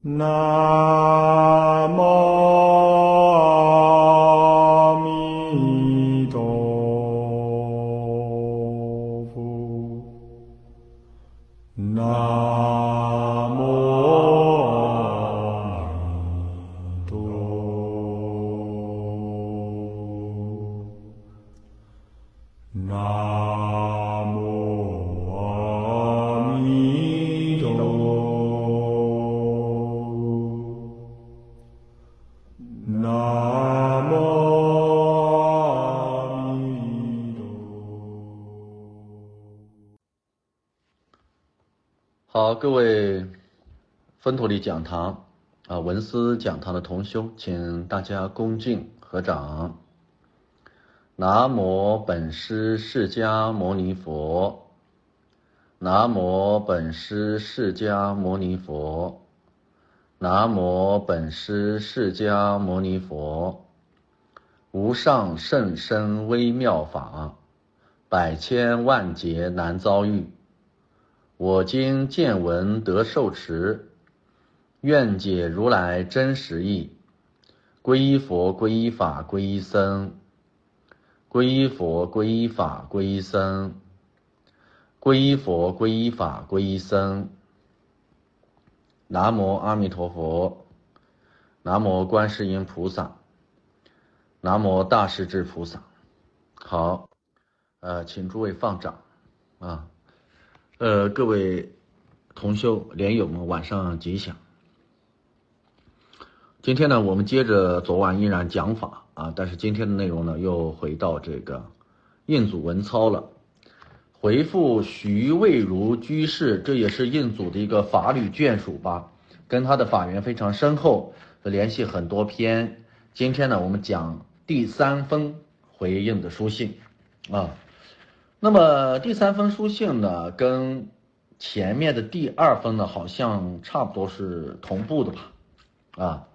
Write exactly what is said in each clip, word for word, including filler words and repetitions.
南无阿弥陀佛。南无阿弥陀佛。南无阿弥陀佛。南无阿弥陀佛。 好，各位分陀利讲堂啊，文思讲堂的同修，请大家恭敬合掌。南无本师释迦牟尼佛。南无本师释迦牟尼佛。南无本师释迦牟尼佛。无上甚深微妙法，百千万劫难遭遇。我今见闻得受持，愿解如来真实义。皈依佛，皈依法，皈依僧。皈依佛，皈依法，皈依僧。皈依佛，皈依法，皈依僧。南无阿弥陀佛。南无观世音菩萨。南无大势至菩萨。好，呃，请诸位放掌啊。呃，各位同修莲友们，晚上吉祥。今天呢，我们接着昨晚依然讲法啊，但是今天的内容呢，又回到这个印祖文操了。回复徐渭如居士，这也是印祖的一个法理眷属吧，跟他的法缘非常深厚，联系很多篇。今天呢，我们讲第三封回应的书信啊。那么第三封书信呢，跟前面的第二封呢，好像差不多是同步的吧，啊，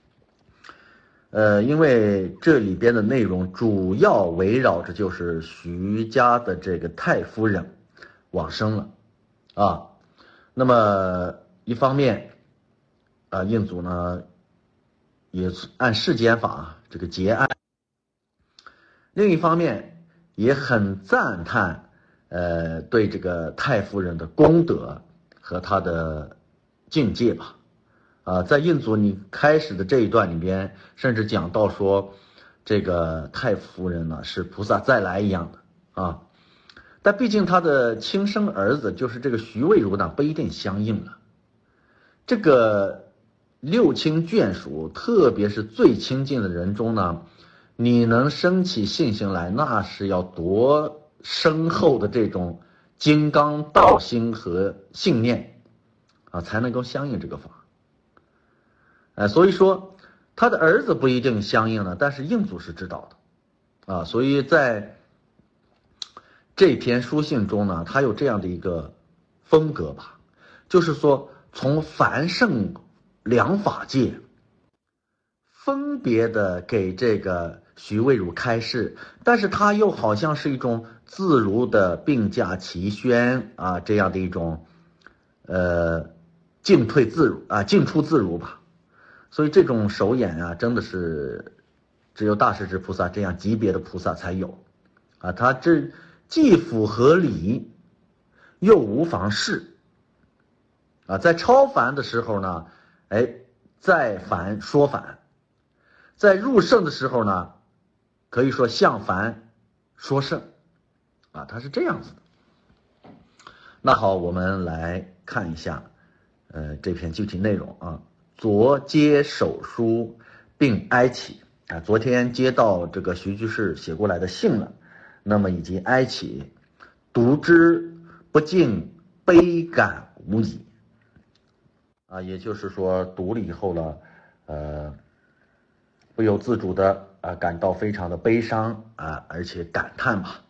呃，因为这里边的内容主要围绕着就是徐家的这个太夫人往生了，啊，那么一方面，啊，印祖呢也按世间法这个结案，另一方面。也很赞叹，呃，对这个太夫人的功德和她的境界吧，啊，在印祖你开始的这一段里边，甚至讲到说，这个太夫人呢是菩萨再来一样的啊，但毕竟她的亲生儿子就是这个徐渭如呢不一定相应了，这个六亲眷属，特别是最亲近的人中呢。你能生起信心来，那是要多深厚的这种金刚道心和信念啊，才能够相应这个法。哎、呃，所以说他的儿子不一定相应了，但是印祖是知道的啊，所以在这篇书信中呢，他有这样的一个风格吧，就是说从凡圣两法界分别的给这个徐渭如开示，但是他又好像是一种自如的并驾齐宣啊，这样的一种呃进退自如啊，进出自如吧。所以这种手眼啊，真的是只有大势至菩萨这样级别的菩萨才有啊。他这既符合理，又无妨事啊。在超凡的时候呢，哎，在凡说凡。在入圣的时候呢，可以说向凡说圣啊，它是这样子的。那好，我们来看一下呃这篇具体内容啊。昨接手书并哀启啊，昨天接到这个徐居士写过来的信了，那么以及哀启，读之不禁悲感无已啊，也就是说读了以后呢，呃不由自主的啊感到非常的悲伤啊，而且感叹吧。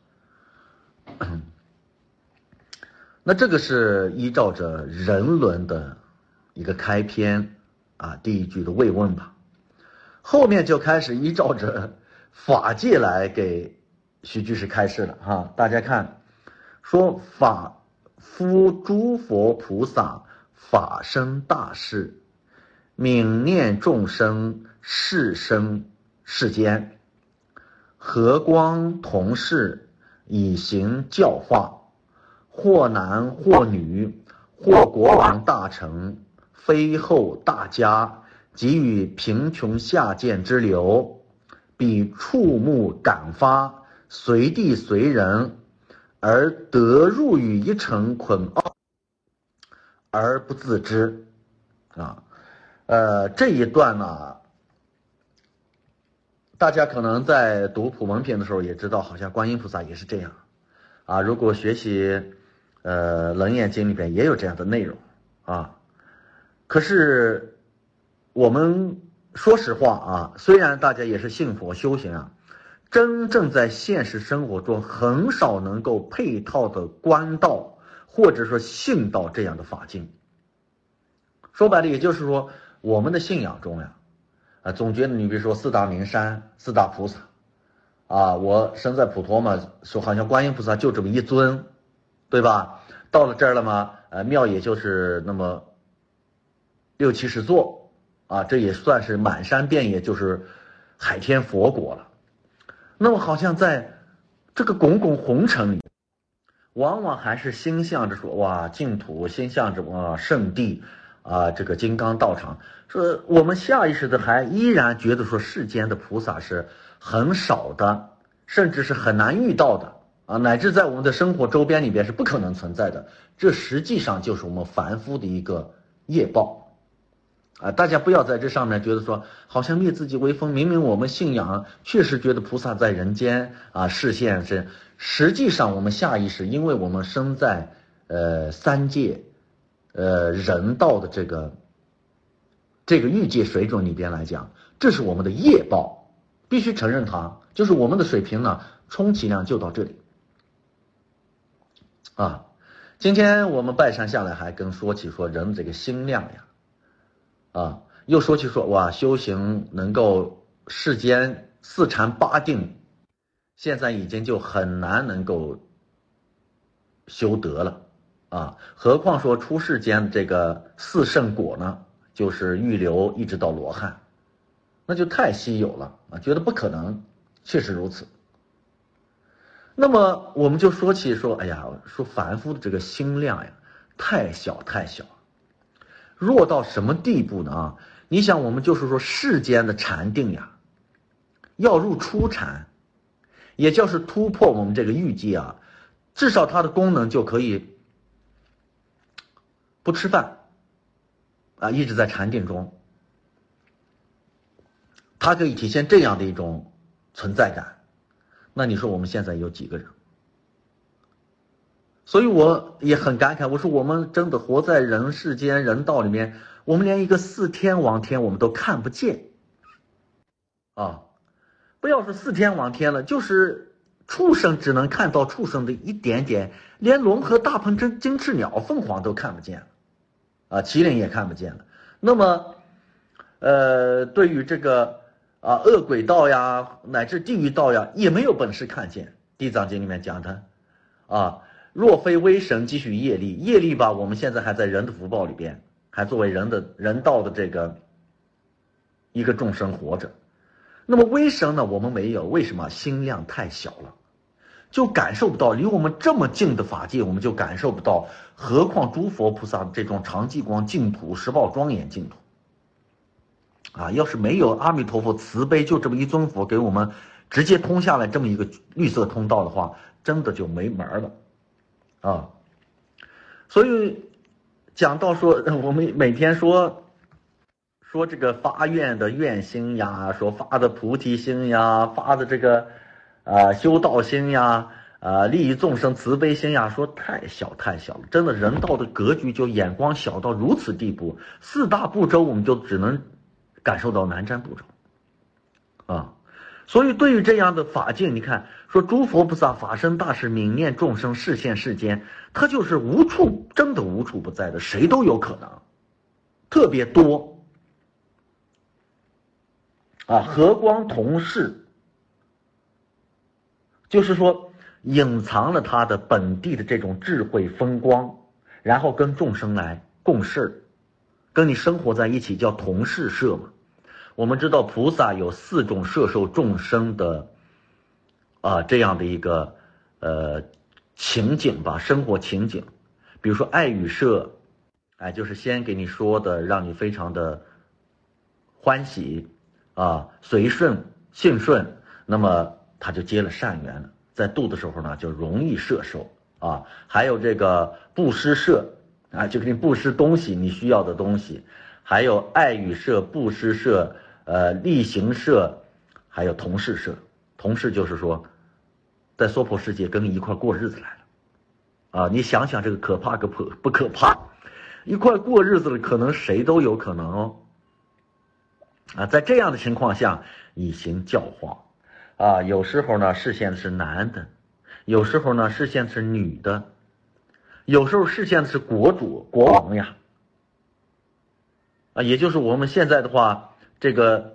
那这个是依照着人伦的一个开篇啊，第一句的慰问吧，后面就开始依照着法界来给徐居士开示了哈。大家看，说法夫诸佛菩萨法身大事， 悯念众生，世生世间，和光同世，以行教化，或男或女，或国王大臣，非后大家，给予贫穷下贱之流，彼触目感发，随地随人，而得入于一尘捆奥，而不自知。啊，呃，这一段呢，大家可能在读普门品的时候也知道，好像观音菩萨也是这样。啊，如果学习呃楞严经里边也有这样的内容啊。可是我们说实话啊，虽然大家也是信佛修行啊，真正在现实生活中很少能够配套的观到或者说信到这样的法境。说白了，也就是说我们的信仰中呀，啊，总觉得你比如说四大名山、四大菩萨啊，我身在普陀嘛，说好像观音菩萨就这么一尊，对吧？到了这儿了嘛，呃，庙也就是那么六七十座啊，这也算是满山遍野就是海天佛国了。那么好像在这个滚滚红尘里，往往还是心向着说哇净土，心向着哇圣地啊，这个金刚道场，说我们下意识的还依然觉得说世间的菩萨是很少的，甚至是很难遇到的啊，乃至在我们的生活周边里边是不可能存在的。这实际上就是我们凡夫的一个业报啊！大家不要在这上面觉得说好像灭自己为风，明明我们信仰确实觉得菩萨在人间啊示现是，实际上我们下意识，因为我们生在呃三界呃人道的这个这个欲界水准里边来讲，这是我们的业报，必须承认它，就是我们的水平呢，充其量就到这里啊。今天我们拜山下来还跟说起说人这个心量呀，啊，又说起说哇修行能够世间四禅八定，现在已经就很难能够修得了啊，何况说出世间的这个四圣果呢，就是预流一直到罗汉，那就太稀有了啊，觉得不可能，确实如此。那么我们就说起说，哎呀，说凡夫的这个心量呀，太小太小，弱到什么地步呢？啊，你想，我们就是说世间的禅定呀，要入初禅，也就是突破我们这个欲界啊，至少它的功能就可以不吃饭啊，一直在禅定中，它可以体现这样的一种存在感。那你说我们现在有几个人？所以我也很感慨，我说我们真的活在人世间人道里面，我们连一个四天王天我们都看不见啊！不要说四天王天了，就是畜生只能看到畜生的一点点，连龙和大鹏真金翅鸟凤凰都看不见了啊，麒麟也看不见了。那么呃对于这个啊，恶鬼道呀，乃至地狱道呀，也没有本事看见。地藏经里面讲的，啊，若非威神，继续业力，业力吧，我们现在还在人的福报里边，还作为人的人道的这个一个众生活着。那么威神呢，我们没有，为什么？心量太小了，就感受不到。离我们这么近的法界，我们就感受不到，何况诸佛菩萨这种常寂光净土、十报庄严净土。啊，要是没有阿弥陀佛慈悲，就这么一尊佛给我们直接通下来这么一个绿色通道的话，真的就没门了啊！所以讲到说，我们每天说说这个发愿的愿心呀，说发的菩提心呀，发的这个啊、呃、修道心呀，啊、呃、利益众生慈悲心呀，说太小太小了，真的人道的格局就眼光小到如此地步，四大部洲我们就只能感受到南瞻部洲啊，所以对于这样的法境，你看说诸佛菩萨法身大士悯念众生示现世间，他就是无处，真的无处不在的，谁都有可能，特别多啊，和光同世，就是说隐藏了他的本地的这种智慧风光，然后跟众生来共事跟你生活在一起叫同事摄嘛。我们知道菩萨有四种摄受众生的啊这样的一个呃情景吧，生活情景。比如说爱语摄，哎，就是先给你说的，让你非常的欢喜啊，随顺信顺，那么他就结了善缘了，在度的时候呢就容易摄受啊。还有这个布施摄啊，就给你布施东西，你需要的东西。还有爱语摄、布施摄、呃力行摄，还有同事摄。同事就是说，在娑婆世界跟你一块过日子来了啊！你想想这个可怕个不不可怕？一块过日子了，可能谁都有可能哦。啊，在这样的情况下，以行教化啊，有时候呢视线是男的，有时候呢视线是女的，有时候视线是国主国王呀。啊，也就是我们现在的话，这个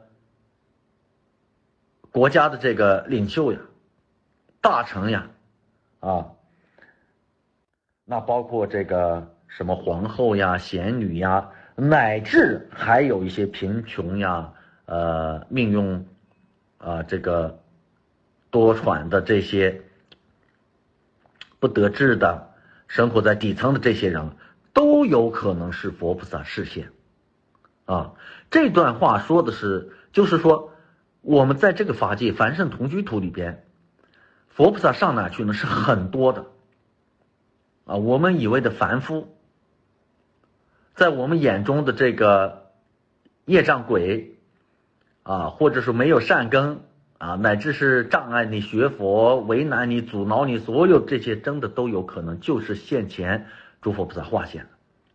国家的这个领袖呀、大臣呀，啊，那包括这个什么皇后呀、贤女呀，乃至还有一些贫穷呀、呃，命运啊、呃、这个多舛的这些不得志的，生活在底层的这些人，都有可能是佛菩萨示现。啊，这段话说的是，就是说，我们在这个法界凡圣同居土里边，佛菩萨上哪去呢？是很多的。啊，我们以为的凡夫，在我们眼中的这个业障鬼，啊，或者说没有善根啊，乃至是障碍你学佛、为难你、阻挠你，所有这些真的都有可能就是现前诸佛菩萨化现的。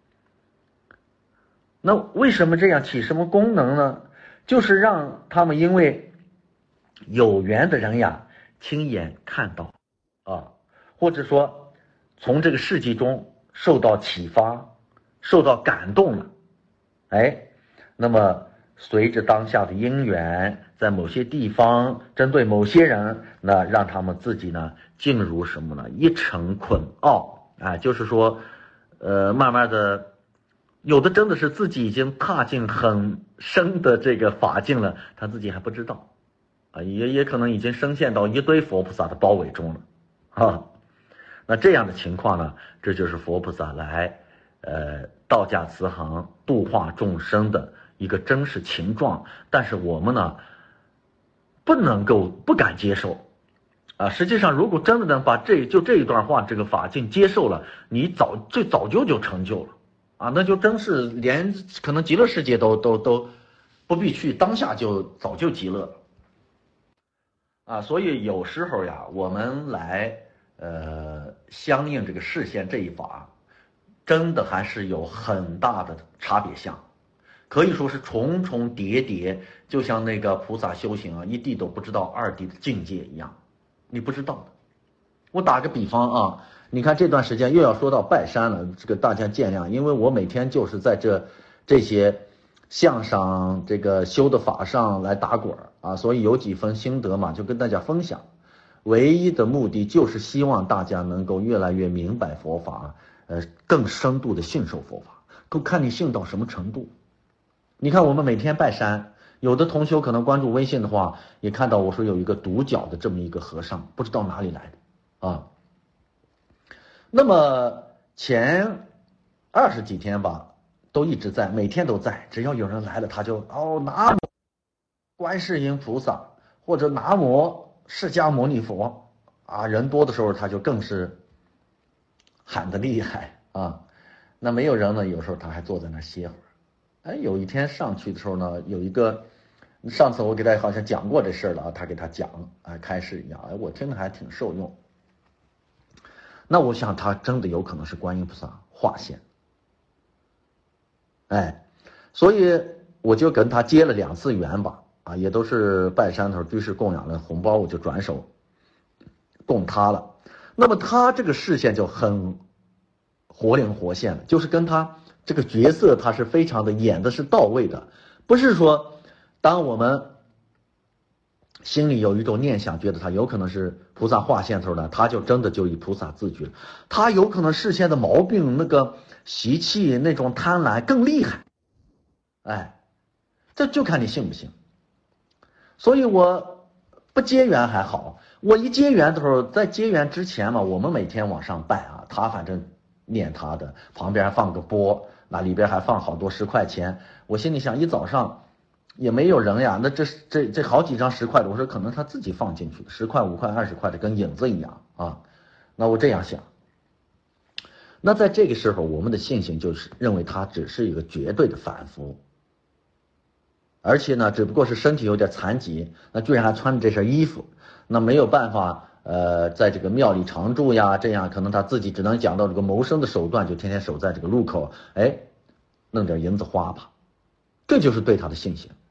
那为什么这样起什么功能呢？就是让他们因为有缘的人呀，亲眼看到啊，或者说从这个事迹中受到启发，受到感动了，哎，那么随着当下的因缘，在某些地方针对某些人，那让他们自己呢进入什么呢？一尘捆奥啊，就是说，呃，慢慢的。有的真的是自己已经踏进很深的这个法境了，他自己还不知道，啊，也也可能已经深陷到一堆佛菩萨的包围中了，啊，那这样的情况呢，这就是佛菩萨来，呃，道驾慈航、度化众生的一个真实情状。但是我们呢，不能够不敢接受，啊，实际上如果真的能把这就这一段话这个法境接受了，你早最早就就成就了。啊，那就真是连可能极乐世界都都都不必去，当下就早就极乐了。啊，所以有时候呀，我们来呃相应这个示现这一法，真的还是有很大的差别相，可以说是重重叠叠，就像那个菩萨修行啊，一地都不知道二地的境界一样，你不知道的。我打个比方啊，你看这段时间又要说到拜山了，这个大家见谅，因为我每天就是在这这些相上这个修的法上来打滚啊，所以有几分心得嘛，就跟大家分享。唯一的目的就是希望大家能够越来越明白佛法，呃，更深度的信受佛法，都看你信到什么程度。你看我们每天拜山，有的同学可能关注微信的话，也看到我说有一个独角的这么一个和尚，不知道哪里来的。啊，那么前二十几天吧，都一直在，每天都在，只要有人来了，他就哦南无观世音菩萨或者南无释迦牟尼佛啊，人多的时候他就更是喊得厉害啊。那没有人呢，有时候他还坐在那歇会儿。哎，有一天上去的时候呢，有一个上次我给他好像讲过这事了啊，他给他讲啊，开示一样，哎，我听着还挺受用。那我想他真的有可能是观音菩萨化现，哎，所以我就跟他结了两次缘吧，啊，也都是拜山头居士供养了红包，我就转手供他了。那么他这个视线就很活灵活现了，就是跟他这个角色他是非常的演的是到位的，不是说当我们心里有一种念想，觉得他有可能是菩萨化现头呢，他就真的就以菩萨自居了。他有可能视线的毛病，那个习气，那种贪婪更厉害哎，这就看你信不信。所以我不结缘还好，我一结缘的时候，在结缘之前嘛，我们每天往上拜啊，他反正念他的，旁边还放个钵，那里边还放好多十块钱。我心里想，一早上也没有人呀，那这这这好几张十块的，我说可能他自己放进去，十块、五块、二十块的，跟影子一样啊。那我这样想。那在这个时候，我们的信心就是认为他只是一个绝对的凡夫，而且呢，只不过是身体有点残疾，那居然还穿着这身衣服，那没有办法，呃，在这个庙里常住呀，这样可能他自己只能讲到这个谋生的手段，就天天守在这个路口，哎，弄点银子花吧，这就是对他的信心。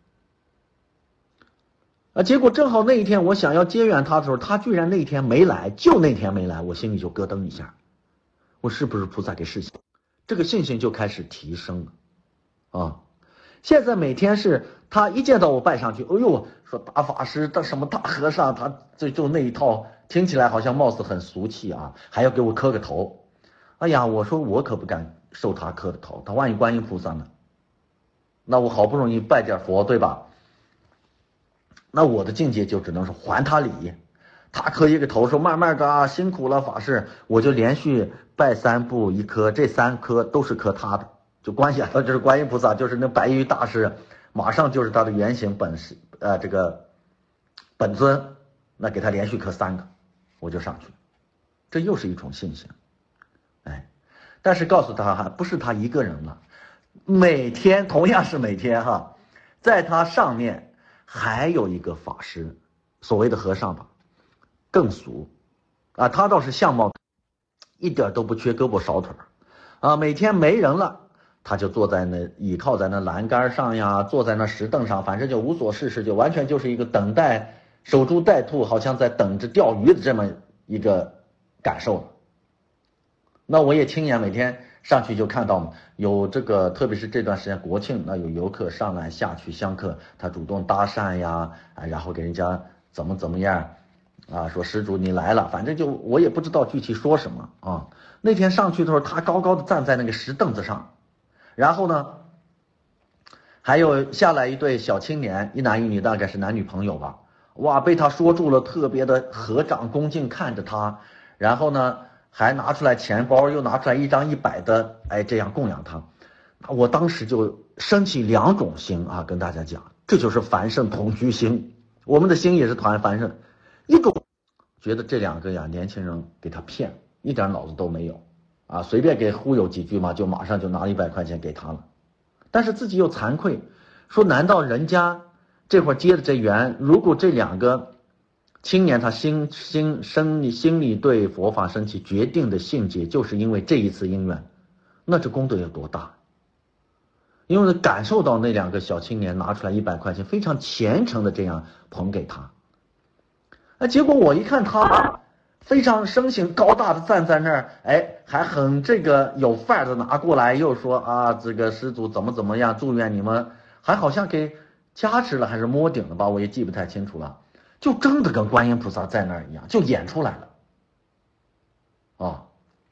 啊，结果正好那一天我想要结缘他的时候，他居然那天没来，就那天没来，我心里就咯噔一下，我是不是菩萨给示现？这个信心就开始提升了啊。现在每天是他一见到我拜上去，哎呦，说大法师的什么大和尚，他就就那一套，听起来好像貌似很俗气啊，还要给我磕个头。哎呀，我说我可不敢受他磕的头，他万一观音菩萨呢？那我好不容易拜点佛，对吧？那我的境界就只能是还他礼。他磕一个头说慢慢的啊，辛苦了法师，我就连续拜三步一磕，这三磕都是磕他的。就关系啊，就是观音菩萨，就是那白衣大师，马上就是他的原型本是呃这个本尊，那给他连续磕三个，我就上去，这又是一种信心，哎，但是告诉他哈，不是他一个人了，每天同样是每天哈，在他上面还有一个法师，所谓的和尚吧，更俗啊，他倒是相貌一点都不缺胳膊少腿啊，每天没人了。他就坐在那，倚靠在那栏杆上呀，坐在那石凳上，反正就无所事事，就完全就是一个等待守株待兔，好像在等着钓鱼的这么一个感受了。那我也亲眼每天上去就看到嘛，有这个，特别是这段时间国庆，那有游客上来下去香客，他主动搭讪呀，啊，然后给人家怎么怎么样，啊，说施主你来了，反正就我也不知道具体说什么啊。那天上去的时候，他高高的站在那个石凳子上。然后呢，还有下来一对小青年，一男一女，大概是男女朋友吧。哇，被他说住了，特别的合掌恭敬看着他。然后呢，还拿出来钱包，又拿出来一张一百的，哎，这样供养他。我当时就升起两种心啊，跟大家讲，这就是凡圣同居心。我们的心也是团凡圣，一种觉得这两个呀年轻人给他骗，一点脑子都没有。啊，随便给忽悠几句嘛，就马上就拿了一百块钱给他了，但是自己又惭愧，说难道人家这会儿接的这缘，如果这两个青年他心心生里心里对佛法升起决定的信解，就是因为这一次因缘，那这功德有多大？因为感受到那两个小青年拿出来一百块钱，非常虔诚的这样捧给他，那结果我一看他非常生性高大的站在那儿，哎，还很这个有范儿的拿过来，又说啊，这个施主怎么怎么样，祝愿你们，还好像给加持了还是摸顶了吧，我也记不太清楚了，就真的跟观音菩萨在那儿一样，就演出来了，啊，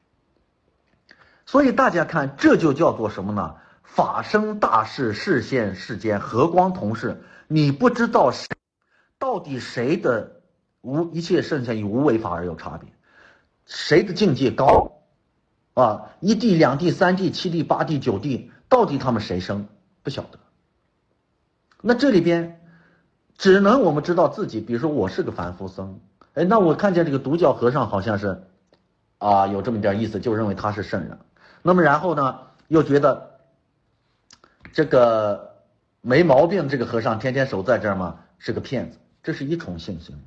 所以大家看，这就叫做什么呢？法生大事，示现世间，和光同世，你不知道谁到底谁的。无一切圣贤与无为法而有差别，谁的境界高啊？一地、两地、三地、七地、八地、九地，到底他们谁生不晓得。那这里边只能我们知道自己，比如说我是个凡夫僧，哎，那我看见这个独角和尚好像是啊有这么点意思，就认为他是圣人。那么然后呢，又觉得这个没毛病，这个和尚天天守在这儿嘛，是个骗子，这是一重信心。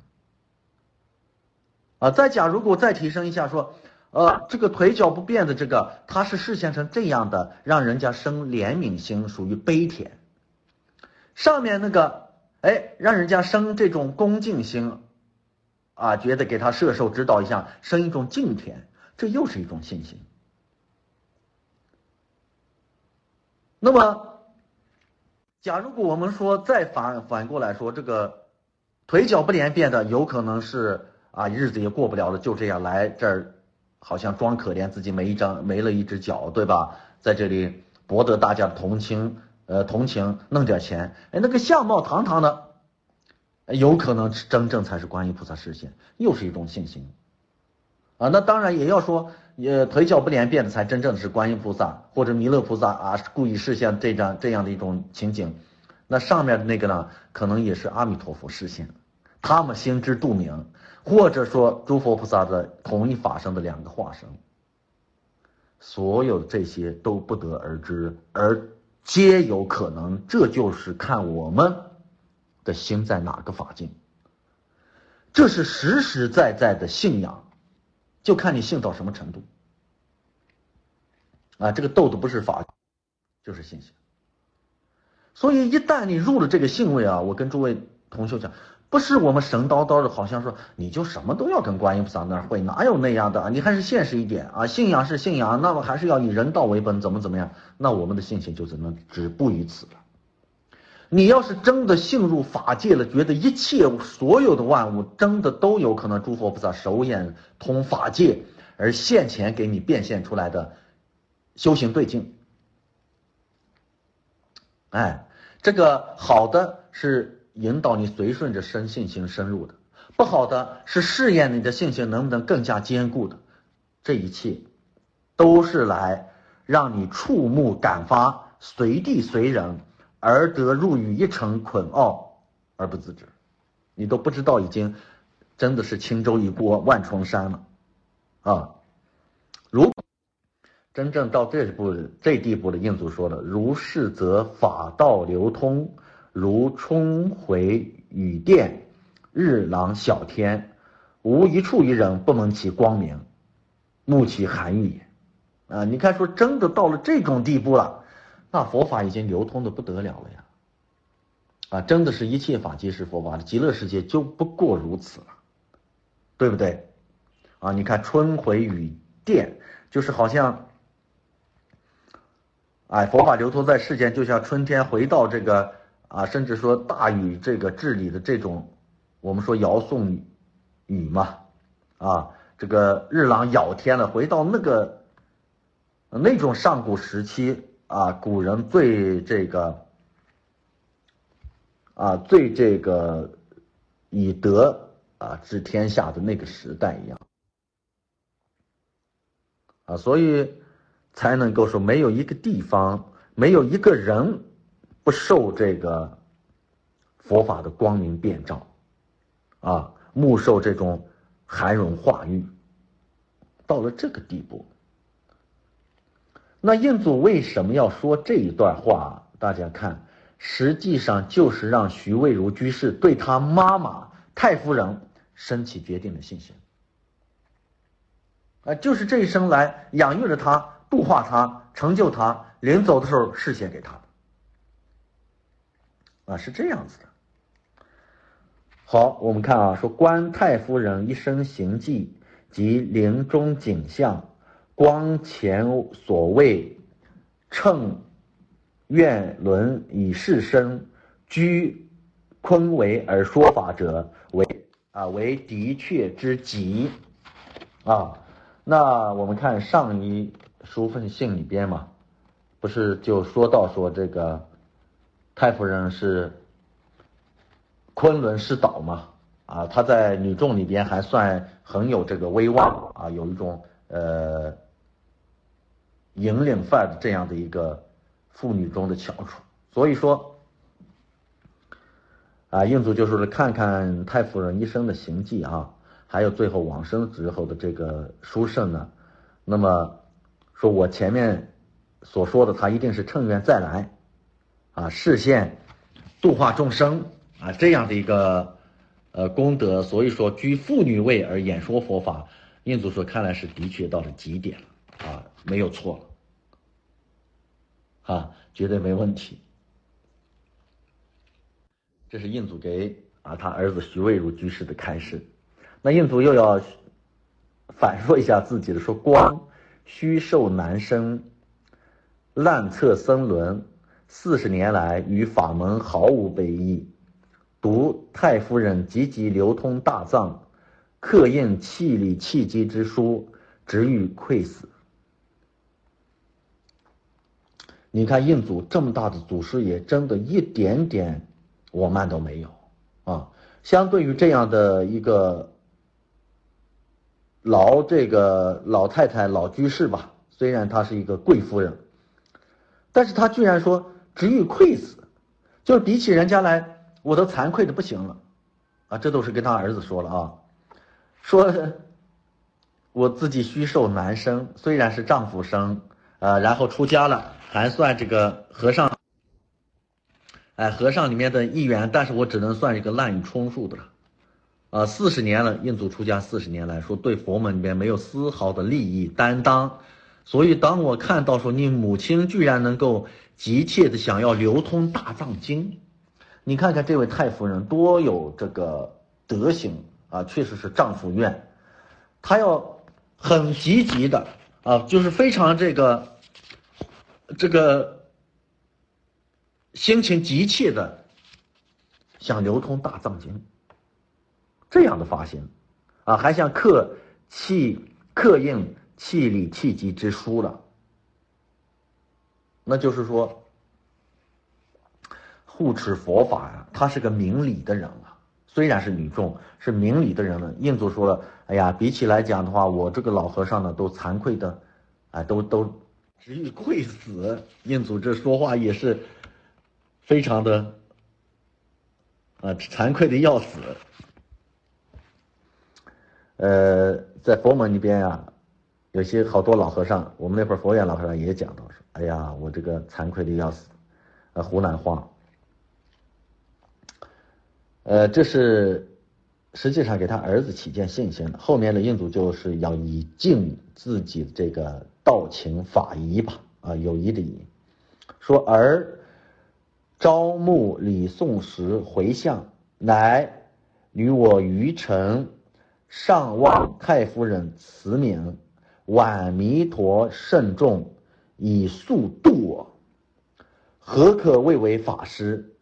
啊，再讲，如果再提升一下说，呃，这个腿脚不便的这个，他是示现成这样的，让人家生怜悯心，属于悲田；上面那个，哎，让人家生这种恭敬心，啊，觉得给他摄受指导一下，生一种敬田，这又是一种信心。那么，假如果我们说再反反过来说，这个腿脚不连便的，有可能是。啊，日子也过不了了，就这样来这儿，好像装可怜自己没一张没了一只脚，对吧？在这里博得大家的同情， 呃同情，弄点钱，哎，那个相貌堂堂的，有可能真正才是观音菩萨示现，又是一种信心啊。那当然也要说，也腿脚不连变的才真正的是观音菩萨或者弥勒菩萨啊，故意示现这样这样的一种情景。那上面的那个呢，可能也是阿弥陀佛示现，他们心知肚明，或者说诸佛菩萨的同一法身的两个化身，所有这些都不得而知，而皆有可能。这就是看我们的心在哪个法境，这是实实在在的信仰，就看你信到什么程度啊。这个斗的不是法，就是信心。所以一旦你入了这个信位啊，我跟诸位同修讲，不是我们神叨叨的，好像说你就什么都要跟观音菩萨那儿会，哪有那样的？你还是现实一点啊，信仰是信仰，那么还是要以人道为本，怎么怎么样？那我们的信心就只能止步于此了。你要是真的信入法界了，觉得一切所有的万物真的都有可能诸佛菩萨手眼通法界而现前给你变现出来的修行对境。哎，这个好的是引导你随顺着深信心深入的，不好的是试验你的信心能不能更加坚固的。这一切都是来让你触目感发，随地随人，而得入于一层捆奥而不自知。你都不知道已经真的是轻舟已过万重山了啊！如果真正到这步这地步的，印祖说了，如是则法道流通，如春回雨电，日朗小天，无一处一人不蒙其光明，目其寒雨也。啊，你看说真的到了这种地步了，那佛法已经流通的不得了了呀！啊，真的是一切法皆是佛法的极乐世界就不过如此了，对不对？啊，你看春回雨电，就是好像。哎，佛法流通在世间，就像春天回到这个啊，甚至说大禹这个治理的这种，我们说尧舜禹嘛，啊，这个日朗尧天了，回到那个那种上古时期啊，古人最这个啊最这个以德啊治天下的那个时代一样啊，所以。才能够说没有一个地方，没有一个人不受这个佛法的光明遍照啊，目受这种涵容化育，到了这个地步。那印祖为什么要说这一段话？大家看，实际上就是让徐渭如居士对他妈妈太夫人升起决定的信心啊，就是这一生来养育了他。度化他，成就他，临走的时候示现给他的，啊，是这样子的。好，我们看啊，说观太夫人一生行迹及临终景象，光前所谓乘愿轮以示身，居坤为而说法者，为啊为的确之极啊。那我们看上一书分信里边嘛，不是就说到说这个太夫人是昆仑师导嘛，啊，她在女众里边还算很有这个威望啊，有一种呃引领范儿的这样的一个妇女中的翘楚。所以说啊，印祖就说了，看看太夫人一生的行迹啊，还有最后往生之后的这个殊胜呢，那么。说我前面所说的，他一定是乘愿再来，啊，示现度化众生啊，这样的一个呃功德，所以说居妇女位而演说佛法，印祖说看来是的确到了极点了啊，没有错了，啊，绝对没问题。这是印祖给啊他儿子徐渭如居士的开示。那印祖又要反说一下自己的，说光。虚受难生，滥测僧伦，四十年来与法门毫无背异。读太夫人积极流通大藏，刻印气力契机之书，直欲愧死。 你看印祖这么大的祖师爷，真的一点点我慢都没有啊。相对于这样的一个老这个老太太老居士吧，虽然她是一个贵夫人，但是她居然说只欲愧死，就是比起人家来，我都惭愧的不行了啊！这都是跟他儿子说了啊，说我自己虚寿难生，虽然是丈夫生，呃，然后出家了，还算这个和尚，哎，和尚里面的一员，但是我只能算一个滥竽充数的了。啊，四十年了，印祖出家四十年来说，对佛门里面没有丝毫的利益担当，所以当我看到说你母亲居然能够急切的想要流通大藏经，你看看这位太夫人多有这个德行啊，确实是丈夫愿，她要很积极的啊，就是非常这个这个心情急切的想流通大藏经。这样的发心啊，还像刻契刻印契理契机之书了，那就是说护持佛法呀、啊，他是个明理的人啊，虽然是女众，是明理的人了。印祖说了，哎呀，比起来讲的话，我这个老和尚呢，都惭愧的，啊，都都只欲跪死。印祖这说话也是非常的啊，惭愧的要死。呃，在佛门里边啊，有些好多老和尚，我们那会儿佛院老和尚也讲到说，哎呀，我这个惭愧的要死，呃，湖南话。呃，这是实际上给他儿子起见信心了。后面的印祖就是要以尽自己这个道情法仪吧，啊，友谊的谊，说儿朝暮礼诵时回向，乃与我愚臣。上望太夫人慈悯，挽弥陀慎重，以速度我，何可谓为法师？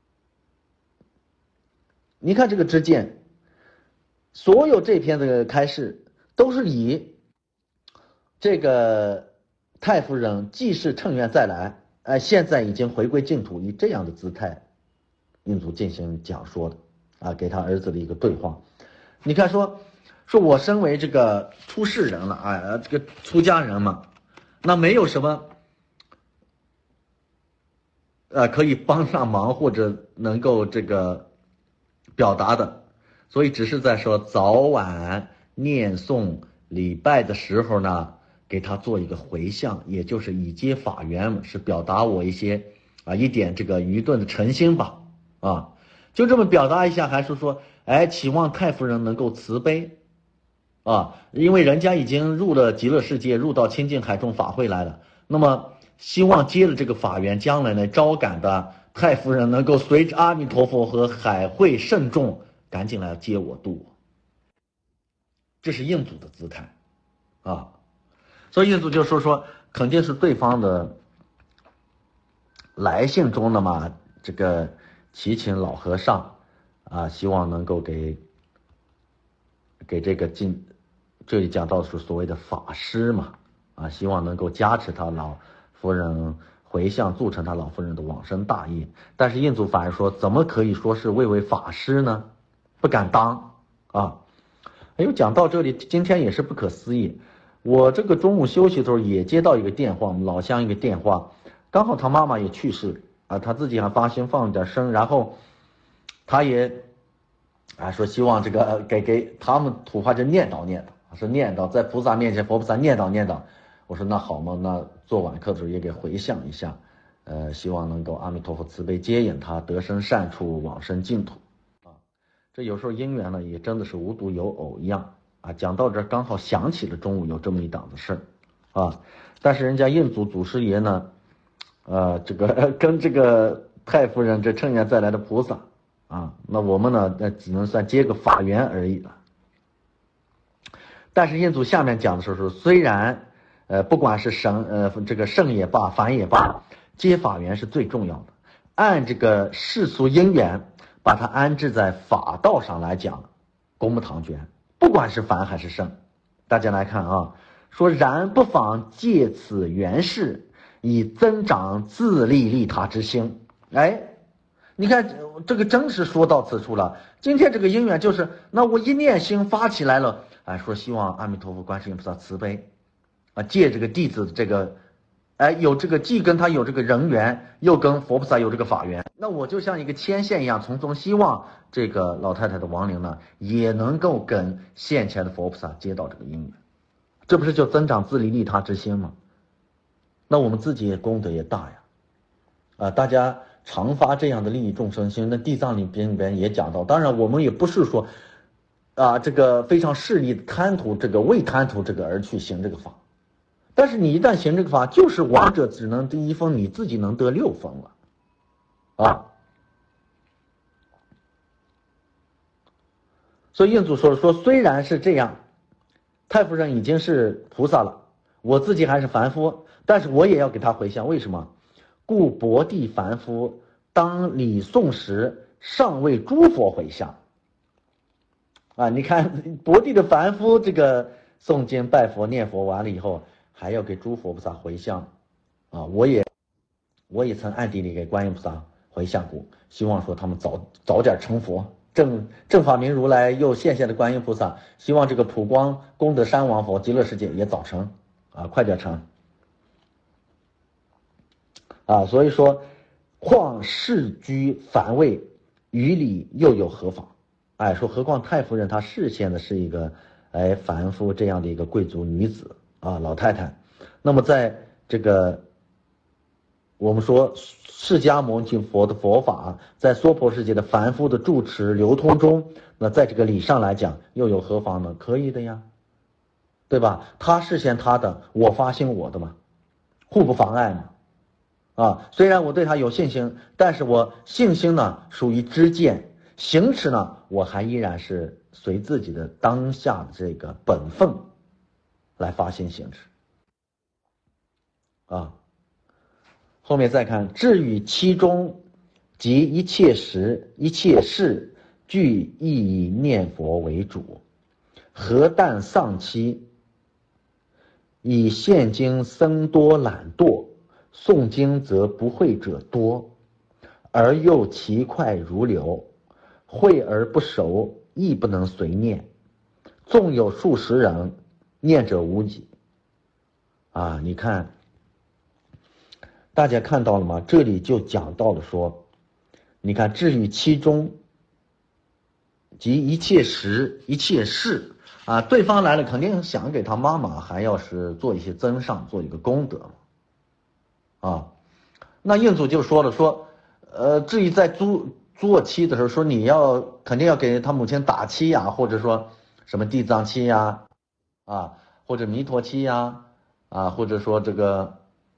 你看这个知见，所有这篇的开示都是以这个太夫人既是乘愿再来，哎、呃，现在已经回归净土，以这样的姿态，印祖进行讲说的啊，给他儿子的一个对话。你看说。说我身为这个出世人了，哎，这个出家人嘛，那没有什么，呃，可以帮上忙或者能够这个表达的，所以只是在说早晚念诵礼拜的时候呢，给他做一个回向，也就是以接法缘，是表达我一些啊一点这个愚钝的诚心吧，啊，就这么表达一下，还是说，哎，期望太夫人能够慈悲。啊，因为人家已经入了极乐世界，入到清净海中法会来了，那么希望接了这个法缘，将来呢招感的太夫人能够随着阿弥陀佛和海会圣众赶紧来接我度我，这是印祖的姿态啊。所以印祖就说说肯定是对方的来信中的嘛，这个祈请老和尚啊，希望能够给给这个进。这里讲到是所谓的法师嘛，啊，希望能够加持他老夫人回向，促成他老夫人的往生大业。但是印祖反而说，怎么可以说是谓为法师呢？不敢当啊！哎呦，讲到这里，今天也是不可思议。我这个中午休息的时候也接到一个电话，我们老乡一个电话，刚好他妈妈也去世啊，他自己还发心放点生，然后他也啊说希望这个给给他们土话就念叨念叨。是念叨在菩萨面前，佛菩萨念叨念叨。我说那好嘛，那做晚课的时候也给回向一下，呃，希望能够阿弥陀佛慈悲接引他得生善处，往生净土啊。这有时候因缘呢，也真的是无独有偶一样啊。讲到这刚好想起了中午有这么一档子事儿啊，但是人家印祖祖师爷呢，呃，这个跟这个太夫人这乘愿再来的菩萨啊，那我们呢，那只能算接个法缘而已了。但是印祖下面讲的时候，虽然，呃，不管是神呃这个圣也罢，凡也罢，接法缘是最重要的。按这个世俗因缘，把它安置在法道上来讲，功不唐捐。不管是凡还是圣，大家来看啊，说然不妨借此缘事， 以增长自利利他之心。哎，你看这个真是说到此处了。今天这个因缘就是，那我一念心发起来了，哎，说希望阿弥陀佛观世音菩萨慈悲啊，借这个弟子的这个，哎，有这个既跟他有这个人缘，又跟佛菩萨有这个法缘，那我就像一个牵线一样，从中希望这个老太太的亡灵呢，也能够跟现前的佛菩萨接到这个因缘，这不是就增长自利利他之心吗？那我们自己也功德也大呀，啊，大家常发这样的利益众生心。那地藏里边里边也讲到，当然我们也不是说啊这个非常势利贪图这个为贪图这个而去行这个法，但是你一旦行这个法，就是亡者只能得一分，你自己能得六分了啊。所以印祖说说，虽然是这样，太夫人已经是菩萨了，我自己还是凡夫，但是我也要给他回向。为什么？故薄地凡夫当礼诵时，尚为诸佛回向啊！你看薄地的凡夫，这个诵经拜佛念佛完了以后，还要给诸佛菩萨回向啊！我也我也曾暗地里给观音菩萨回向过，希望说他们早早点成佛。正正法明如来又现现的观音菩萨，希望这个普光功德山王佛极乐世界也早成啊，快点成啊！所以说，况世居凡位，于理又有何妨？哎，说何况太夫人她视现的是一个哎凡夫这样的一个贵族女子啊，老太太。那么在这个我们说释迦牟尼佛的佛法在娑婆世界的凡夫的住持流通中，那在这个理上来讲又有何妨呢？可以的呀，对吧？他视现他的，我发心我的嘛，互不妨碍嘛。啊，虽然我对他有信心，但是我信心呢属于知见，行持呢我还依然是随自己的当下的这个本分来发心行持啊。后面再看，至于其中及一切时一切事，俱亦以念佛为主，何但丧期，以现今僧多懒惰，诵经则不会者多，而又其快如流，会而不熟，亦不能随念，纵有数十人，念者无几啊！你看大家看到了吗？这里就讲到了说，你看至于其中及一切时一切事啊，对方来了肯定想给他妈妈还要是做一些增上，做一个功德啊。那印祖就说了说，呃，至于在租做妻的时候，说你要肯定要给他母亲打妻呀，或者说什么地藏妻呀，啊，或者弥陀妻呀，啊，或者说这个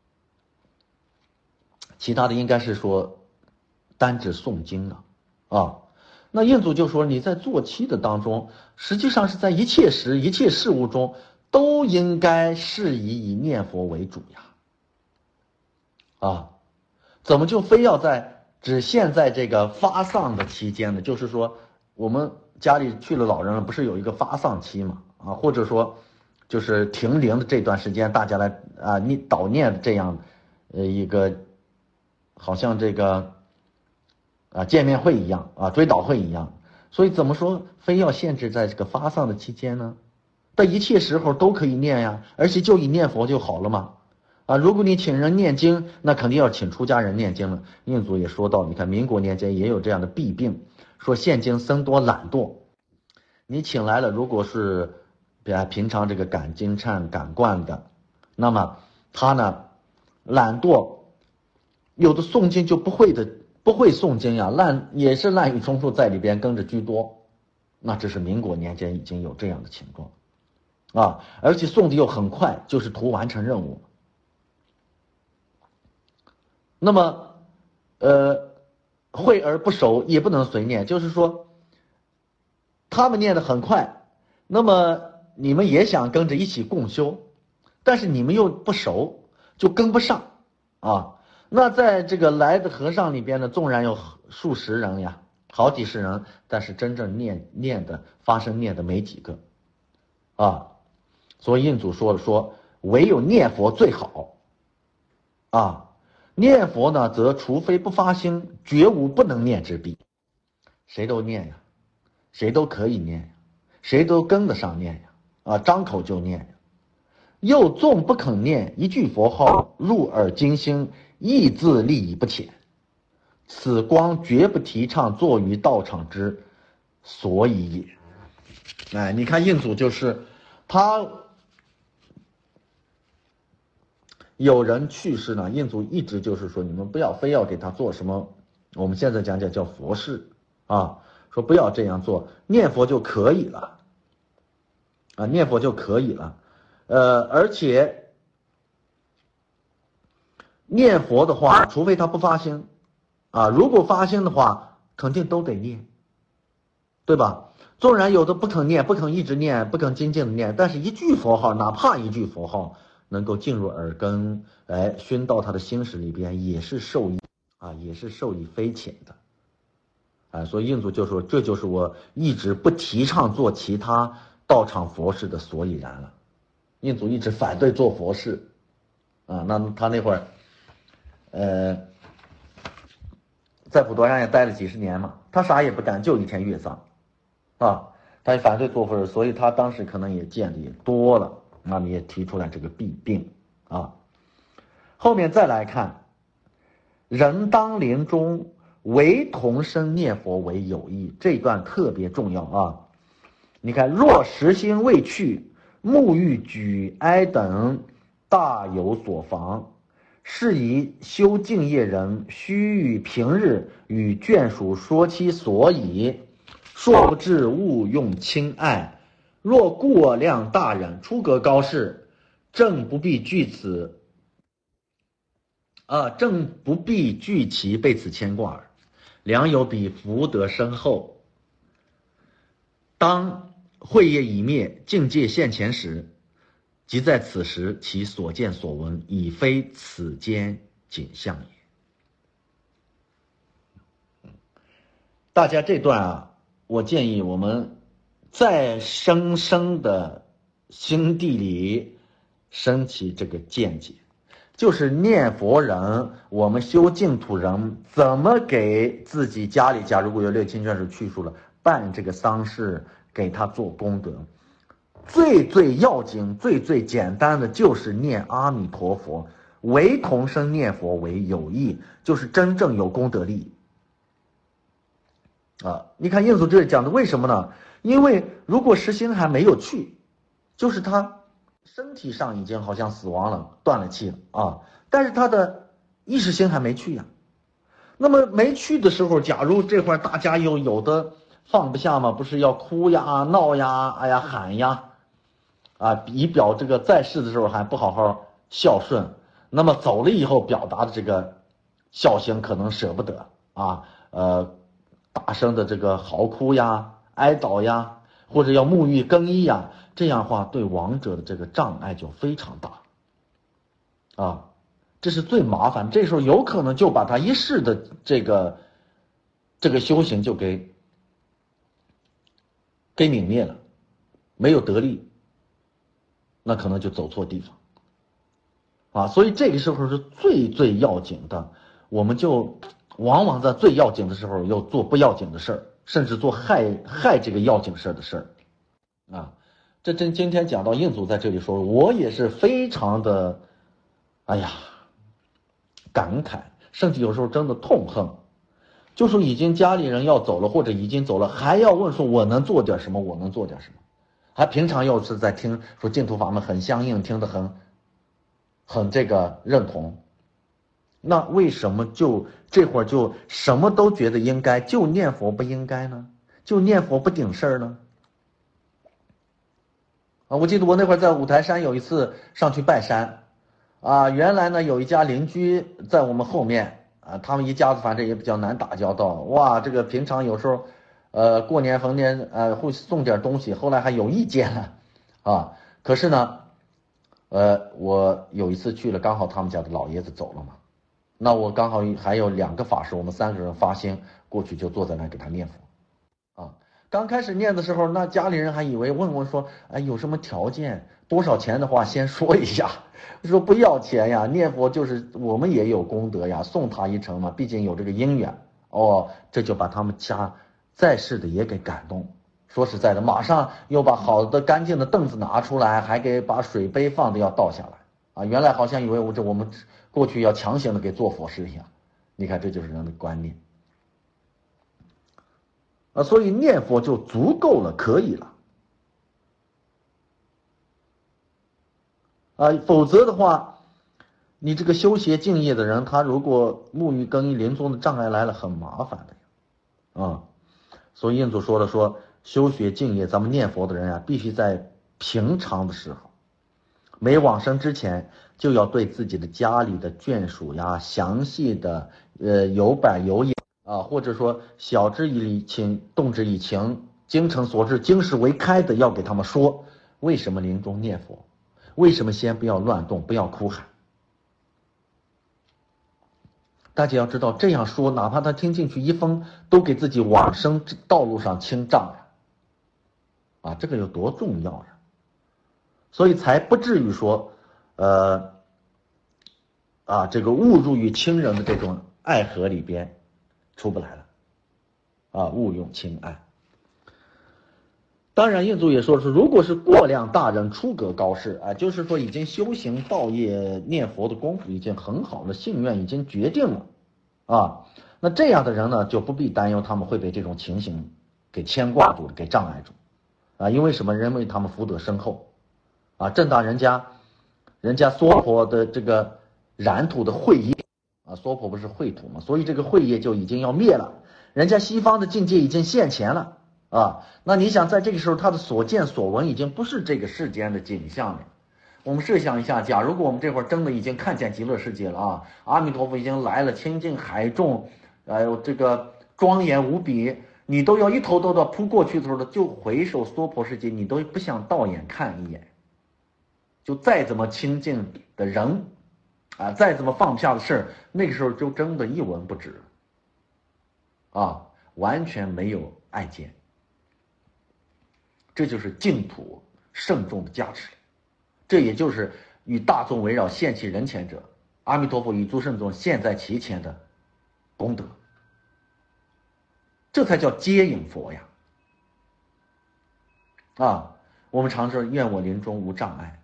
其他的应该是说单指诵经的啊。那印祖就说你在做妻的当中，实际上是在一切时一切事物中都应该是以以念佛为主呀，啊，怎么就非要在只限在这个发丧的期间呢？就是说我们家里去了老人了，不是有一个发丧期嘛？啊，或者说就是停灵的这段时间，大家来啊你悼念这样呃一个好像这个啊见面会一样啊追悼会一样，所以怎么说非要限制在这个发丧的期间呢？在一切时候都可以念呀，而且就以念佛就好了嘛。啊，如果你请人念经，那肯定要请出家人念经了。印祖也说到，你看民国年间也有这样的弊病，说现今僧多懒惰，你请来了，如果是比如平常这个赶经忏赶惯的，那么他呢懒惰，有的诵经就不会的，不会诵经呀，滥也是滥竽充数在里边跟着居多。那这是民国年间已经有这样的情况啊，而且诵的又很快，就是图完成任务。那么，呃，会而不熟，也不能随念，就是说，他们念得很快，那么你们也想跟着一起共修，但是你们又不熟，就跟不上啊。那在这个来的和尚里边呢，纵然有数十人呀，好几十人，但是真正念念的发生念的没几个啊。所以印祖说了说，唯有念佛最好。 啊。念佛呢，则除非不发心，绝无不能念之弊。谁都念呀，谁都可以念呀，谁都跟得上念呀，啊，张口就念呀。又纵不肯念，一句佛号入耳惊心，意自立已不浅。此光绝不提倡坐于道场之所以也。哎，你看印祖就是他。有人去世呢，印祖一直就是说，你们不要非要给他做什么，我们现在讲讲叫佛事啊，说不要这样做，念佛就可以了，啊，念佛就可以了，呃，而且念佛的话，除非他不发心，啊，如果发心的话，肯定都得念，对吧？纵然有的不肯念，不肯一直念，不肯精进的念，但是一句佛号，哪怕一句佛号能够进入耳根，哎，熏到他的心识里边，也是受益啊，也是受益匪浅的，啊，所以印祖就说，这就是我一直不提倡做其他道场佛事的所以然了。印祖一直反对做佛事，啊，那他那会儿，呃，在普陀山也待了几十年嘛，他啥也不干，就一天月丧，啊，他也反对做佛事，所以他当时可能也见的也多了。那么也提出来这个弊病啊。后面再来看，人当临终唯同声念佛为有益，这一段特别重要啊。你看，若实心未去，沐浴举哀等大有所妨，是以修净业人须于平日与眷属说其所以，说不至勿用轻爱。若过量大人，出格高士，正不必据此，啊，正不必据其被此牵挂耳。良有彼福德深厚，当慧业已灭，境界现前时，即在此时，其所见所闻已非此间景象也。大家这段啊，我建议我们在生生的心地里升起这个见解，就是念佛人，我们修净土人，怎么给自己家里，假如果有六亲眷属去世了，办这个丧事，给他做功德，最最要紧、最最简单的就是念阿弥陀佛，唯同声念佛为有益，就是真正有功德利益啊。你看印祖这里讲的，为什么呢？因为如果实心还没有去，就是他身体上已经好像死亡了，断了气了啊，但是他的意识心还没去呀。那么没去的时候，假如这块大家又有的放不下嘛，不是要哭呀、闹呀、哎呀喊呀，啊，以表这个在世的时候还不好好孝顺，那么走了以后表达的这个孝心可能舍不得啊，呃，大声的这个嚎哭呀。哀悼呀，或者要沐浴更衣呀，这样的话对亡者的这个障碍就非常大啊，这是最麻烦。这时候有可能就把他一世的这个这个修行就给给泯灭了，没有得力，那可能就走错地方啊。所以这个时候是最最要紧的，我们就往往在最要紧的时候又做不要紧的事儿，甚至做害害这个要紧事的事儿，啊，这真今天讲到印祖在这里说，我也是非常的，哎呀，感慨，甚至有时候真的痛恨，就说已经家里人要走了，或者已经走了，还要问说我能做点什么，我能做点什么，还平常又是在听说净土法门很相应，听得很很这个认同。那为什么就这会儿就什么都觉得应该，就念佛不应该呢？就念佛不顶事儿呢？啊，我记得我那会儿在五台山有一次上去拜山，啊，原来呢有一家邻居在我们后面啊，他们一家子反正也比较难打交道，哇，这个平常有时候，呃，过年逢年呃会送点东西，后来还有意见了，啊，可是呢，呃，我有一次去了，刚好他们家的老爷子走了嘛。那我刚好还有两个法师，我们三个人发心过去就坐在那给他念佛，啊，刚开始念的时候，那家里人还以为问我说，哎，有什么条件？ 多少钱的话先说一下，说不要钱呀，念佛就是我们也有功德呀，送他一程嘛，毕竟有这个因缘哦，这就把他们家在世的也给感动。说实在的，马上又把好的干净的凳子拿出来，还给把水杯放的要倒下来啊！原来好像以为我这我们过去要强行的给做佛事一样，你看这就是人的观念啊，所以念佛就足够了，可以了啊，否则的话，你这个修学敬业的人，他如果沐浴更衣临终的障碍来了，很麻烦的呀啊！所以印祖说了说。修学敬业，咱们念佛的人啊，必须在平常的时候，没往生之前，就要对自己的家里的眷属呀，详细的呃有板有眼啊，或者说晓之以情，动之以情，精诚所至，经世为开的，要给他们说为什么临终念佛，为什么先不要乱动，不要哭喊。大家要知道，这样说，哪怕他听进去一分，都给自己往生道路上清障呀。啊，这个有多重要呀！所以才不至于说，呃，啊，这个误入于亲人的这种爱河里边，出不来了，啊，误用亲爱。当然，印祖也说是，如果是过量大人出格高士啊，就是说已经修行道业念佛的功夫已经很好了，信愿已经决定了，啊，那这样的人呢，就不必担忧他们会被这种情形给牵挂住，给障碍住。啊，因为什么？因为他们福德深厚，啊，正当人家，人家娑婆的这个染土的慧业，啊，娑婆不是秽土嘛，所以这个慧业就已经要灭了，人家西方的境界已经现前了，啊，那你想在这个时候他的所见所闻已经不是这个世间的景象了。我们设想一下，假如果我们这会儿真的已经看见极乐世界了啊，阿弥陀佛已经来了，清净海众，哎呦，这个庄严无比。你都要一头都要扑过去的时候，就回首娑婆世界，你都不想倒眼看一眼。就再怎么亲近的人，啊，再怎么放不下的事儿，那个时候就真的一文不值，啊，完全没有爱见。这就是净土圣众的加持，这也就是与大众围绕现其人前者，阿弥陀佛与诸圣众现在其前的功德。这才叫接引佛呀！啊，我们常说愿我临终无障碍，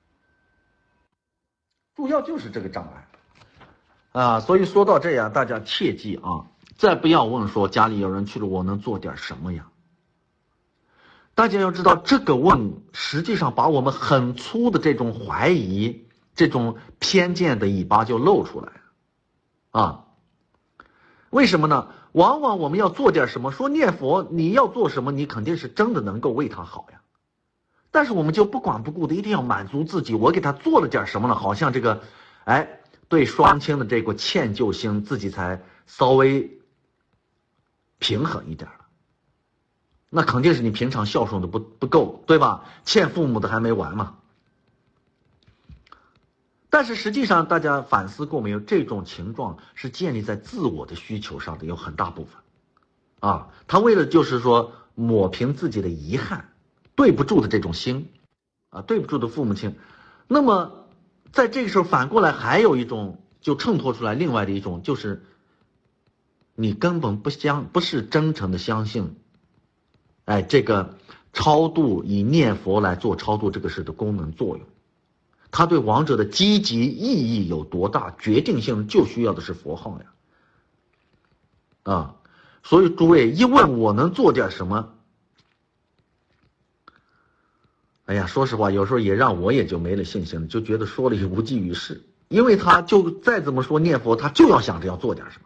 主要就是这个障碍啊。所以说到这样，大家切记啊，再不要问说家里有人去了，我能做点什么呀？大家要知道，这个问实际上把我们很粗的这种怀疑、这种偏见的尾巴就露出来了啊。为什么呢？往往我们要做点什么，说念佛你要做什么，你肯定是真的能够为他好呀。但是我们就不管不顾的，一定要满足自己，我给他做了点什么呢？好像这个，哎，对双亲的这个歉疚心，自己才稍微平衡一点了。那肯定是你平常孝顺的不不够，对吧？欠父母的还没完嘛。但是实际上，大家反思过没有？这种情况是建立在自我的需求上的，有很大部分，啊，他为了就是说抹平自己的遗憾，对不住的这种心，啊，对不住的父母亲。那么在这个时候，反过来还有一种，就衬托出来另外的一种，就是你根本不相不是真诚的相信，哎，这个超度以念佛来做超度这个事的功能作用。他对亡者的积极意义有多大，决定性就需要的是佛号呀，啊，所以诸位一问我能做点什么，哎呀，说实话，有时候也让我也就没了信心了，就觉得说了也无济于事，因为他就再怎么说念佛，他就要想着要做点什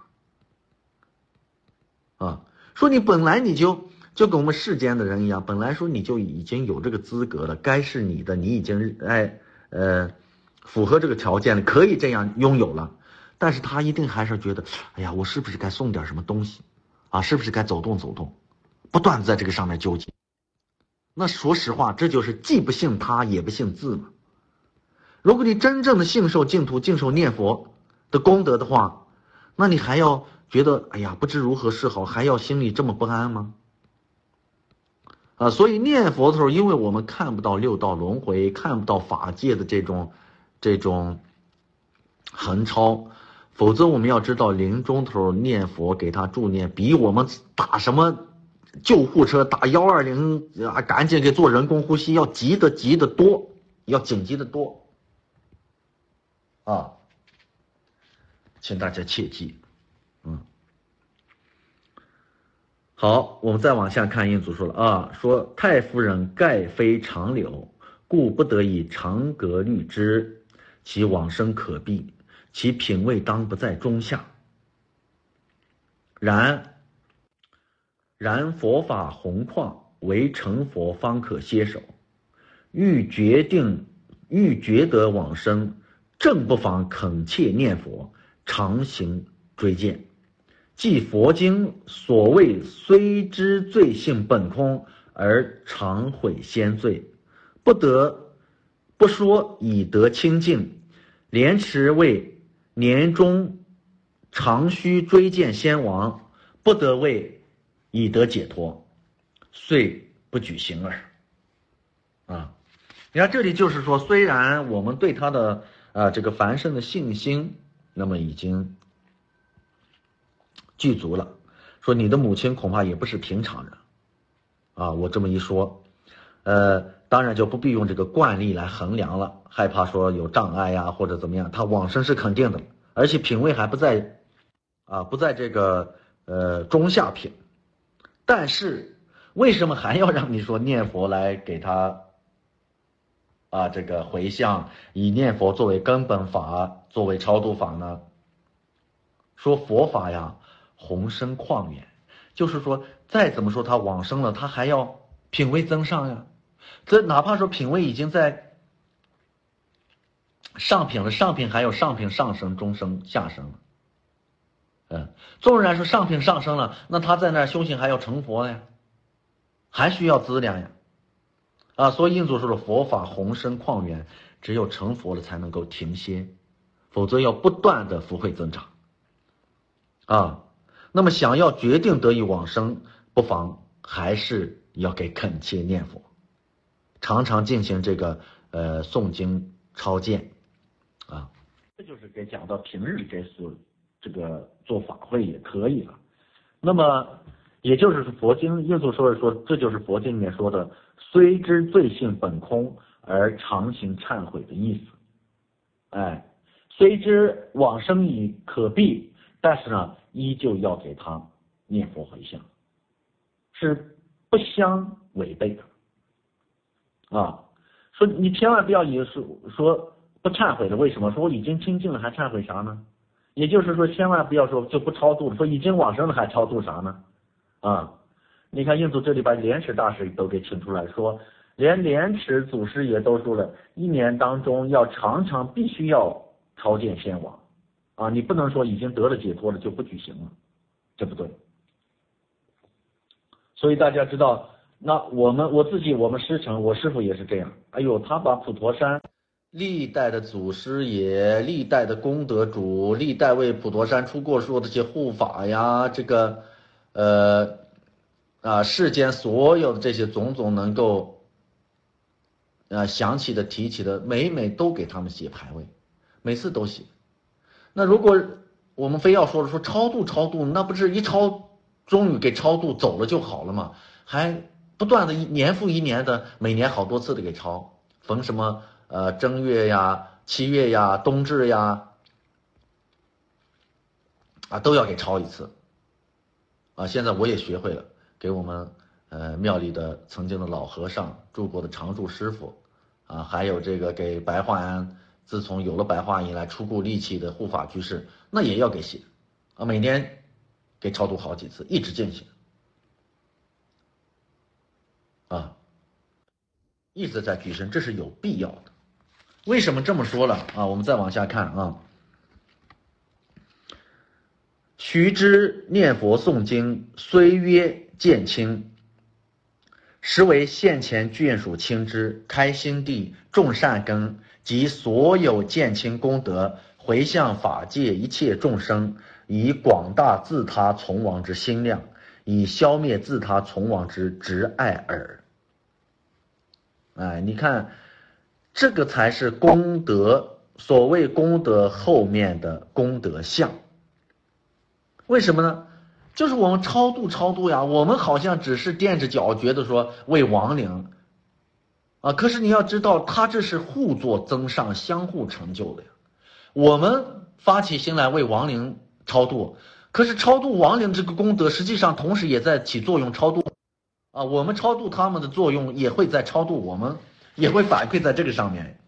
么，啊，说你本来你就就跟我们世间的人一样，本来说你就已经有这个资格了，该是你的，你已经哎。呃，符合这个条件了，可以这样拥有了，但是他一定还是觉得，哎呀，我是不是该送点什么东西啊？是不是该走动走动？不断的在这个上面纠结。那说实话，这就是既不信他，也不信自嘛。如果你真正的信受净土、净受念佛的功德的话，那你还要觉得，哎呀，不知如何是好，还要心里这么不安吗？ 啊，所以念佛的时候，因为我们看不到六道轮回，看不到法界的这种这种横超，否则我们要知道临终的时候念佛给他助念，比我们打什么救护车打幺二零啊，赶紧给做人工呼吸要急得急得多，要紧急的多啊，请大家切记。嗯，好，我们再往下看，印祖说了啊，说太夫人盖非长柳，故不得以长阁虑之，其往生可避，其品位当不在中下。然然佛法宏旷，唯成佛方可歇手。欲决定欲觉得往生，正不妨恳切念佛，常行追荐。即佛经所谓虽知罪性本空，而常悔先罪，不得不说以得清净，莲池为年中常须追荐先王，不得为以得解脱，遂不举行耳。啊，你看这里就是说，虽然我们对他的呃这个凡圣的信心，那么已经具足了，说你的母亲恐怕也不是平常人啊。我这么一说，呃，当然就不必用这个惯例来衡量了，害怕说有障碍呀、啊、或者怎么样，他往生是肯定的，而且品位还不在啊，不在这个呃中下品。但是为什么还要让你说念佛来给他啊这个回向，以念佛作为根本法，作为超度法呢？说佛法呀宏深旷远，就是说再怎么说他往生了，他还要品位增上呀。这哪怕说品位已经在上品了，上品还有上品上升、中升、下升了。嗯，纵然是上品上升了，那他在那儿修行还要成佛呀，还需要资粮呀。啊，所以印祖说的佛法宏深旷远，只有成佛了才能够停歇，否则要不断的福慧增长。啊，那么想要决定得以往生，不妨还是要给恳切念佛，常常进行这个呃诵经超荐啊。这就是给讲到平日给所这个做法会也可以了。那么也就是佛经印祖说的说，这就是佛经里面说的虽知罪性本空而常行忏悔的意思。哎，虽知往生已可避，但是呢依旧要给他念佛回向，是不相违背的啊。说你千万不要以为说说不忏悔的，为什么？说我已经清净了还忏悔啥呢？也就是说千万不要说就不超度了，说已经往生了还超度啥呢？啊，你看印度这里把莲池大师都给请出来说，连莲池祖师爷都说了，一年当中要常常必须要超荐先王啊，你不能说已经得了解脱了就不举行了，这不对。所以大家知道，那我们我自己我们师承，我师父也是这样，哎呦，他把普陀山历代的祖师爷、历代的功德主、历代为普陀山出过说的这些护法呀，这个呃啊世间所有的这些种种能够啊想起的提起的，每每都给他们写牌位，每次都写。那如果我们非要说说超度超度，那不是一超终于给超度走了就好了吗？还不断的一年复一年的，每年好多次的给超，逢什么呃正月呀、七月呀、冬至呀，啊都要给超一次。啊，现在我也学会了，给我们呃庙里的曾经的老和尚住过的常住师傅，啊，还有这个给白话庵自从有了白话以来出过力气的护法居士，那也要给写，啊，每年给超度好几次，一直进行，啊，一直在举升，这是有必要的。为什么这么说了啊？我们再往下看啊。须知念佛诵经虽曰见轻，实为现前眷属亲之，开心地种善根及所有见轻功德，回向法界一切众生，以广大自他从亡之心量，以消灭自他从亡之执爱耳。 哎，你看，这个才是功德，所谓功德后面的功德相。为什么呢？就是我们超度超度呀，我们好像只是垫着脚觉得说为亡灵啊，可是你要知道，他这是互作增上，相互成就的呀。我们发起心来为亡灵超度，可是超度亡灵这个功德，实际上同时也在起作用，超度啊，我们超度他们的作用也会在超度我们，也会反馈在这个上面。